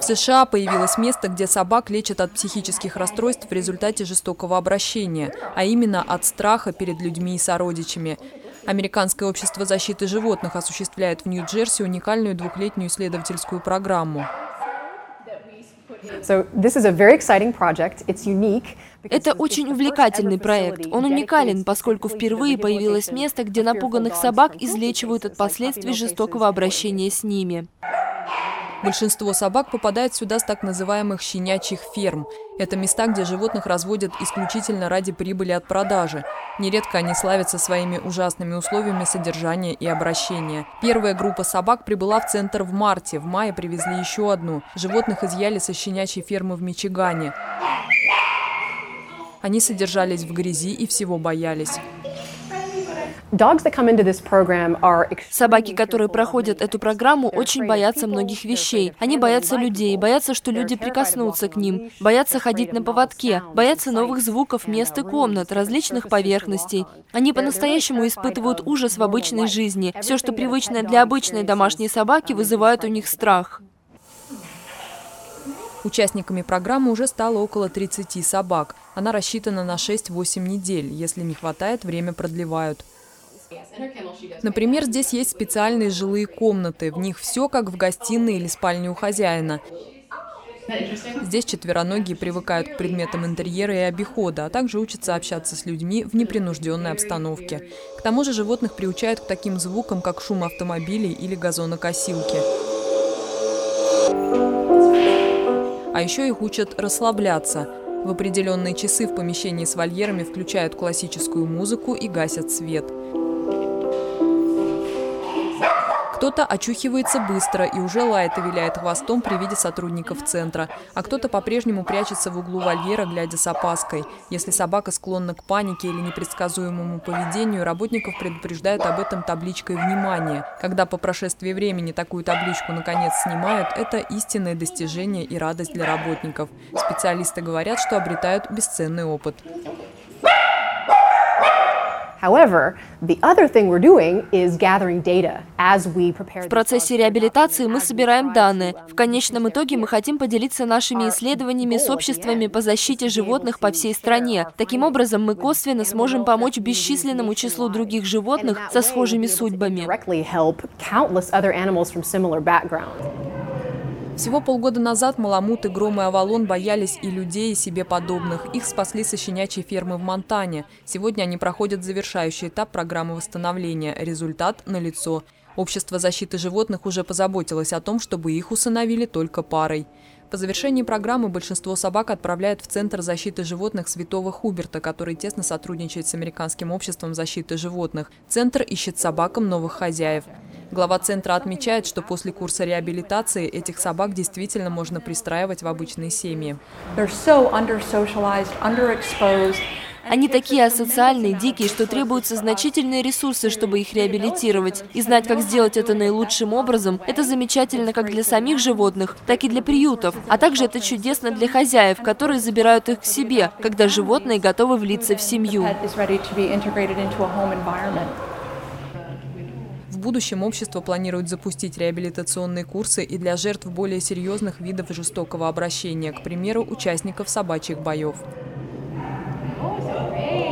США появилось место, где собак лечат от психических расстройств в результате жестокого обращения, а именно от страха перед людьми и сородичами. Американское общество защиты животных осуществляет в Нью-Джерси уникальную двухлетнюю исследовательскую программу. Это очень увлекательный проект. Он уникален, поскольку впервые появилось место, где напуганных собак излечивают от последствий жестокого обращения с ними. Большинство собак попадает сюда с так называемых щенячьих ферм. Это места, где животных разводят исключительно ради прибыли от продажи. Нередко они славятся своими ужасными условиями содержания и обращения. Первая группа собак прибыла в центр в марте. В мае привезли еще одну. Животных изъяли со щенячьей фермы в Мичигане. Они содержались в грязи и всего боялись. Собаки, которые проходят эту программу, очень боятся многих вещей. Они боятся людей, боятся, что люди прикоснутся к ним, боятся ходить на поводке, боятся новых звуков, мест и комнат, различных поверхностей. Они по-настоящему испытывают ужас в обычной жизни. Все, что привычно для обычной домашней собаки, вызывает у них страх. Участниками программы уже стало около 30 собак. Она рассчитана на 6-8 недель. Если не хватает, время продлевают. Например, здесь есть специальные жилые комнаты. В них все как в гостиной или спальне у хозяина. Здесь четвероногие привыкают к предметам интерьера и обихода, а также учатся общаться с людьми в непринужденной обстановке. К тому же животных приучают к таким звукам, как шум автомобилей или газонокосилки. А еще их учат расслабляться. В определенные часы в помещении с вольерами включают классическую музыку и гасят свет. Кто-то очухивается быстро и уже лает и виляет хвостом при виде сотрудников центра, а кто-то по-прежнему прячется в углу вольера, глядя с опаской. Если собака склонна к панике или непредсказуемому поведению, работников предупреждают об этом табличкой «Внимание». Когда по прошествии времени такую табличку наконец снимают, это истинное достижение и радость для работников. Специалисты говорят, что обретают бесценный опыт. В процессе реабилитации мы собираем данные. В конечном итоге мы хотим поделиться нашими исследованиями с обществами по защите животных по всей стране. Таким образом, мы косвенно сможем помочь бесчисленному числу других животных со схожими судьбами. Всего полгода назад Маламут, Гром и Авалон боялись и людей, и себе подобных. Их спасли со щенячьей фермы в Монтане. Сегодня они проходят завершающий этап программы восстановления. Результат налицо. Общество защиты животных уже позаботилось о том, чтобы их усыновили только парой. По завершении программы большинство собак отправляют в Центр защиты животных Святого Хуберта, который тесно сотрудничает с Американским обществом защиты животных. Центр ищет собакам новых хозяев. Глава центра отмечает, что после курса реабилитации этих собак действительно можно пристраивать в обычные семьи. Они такие асоциальные, дикие, что требуются значительные ресурсы, чтобы их реабилитировать. И знать, как сделать это наилучшим образом, это замечательно как для самих животных, так и для приютов. А также это чудесно для хозяев, которые забирают их к себе, когда животные готовы влиться в семью. В будущем общество планирует запустить реабилитационные курсы и для жертв более серьезных видов жестокого обращения, к примеру, участников собачьих боев.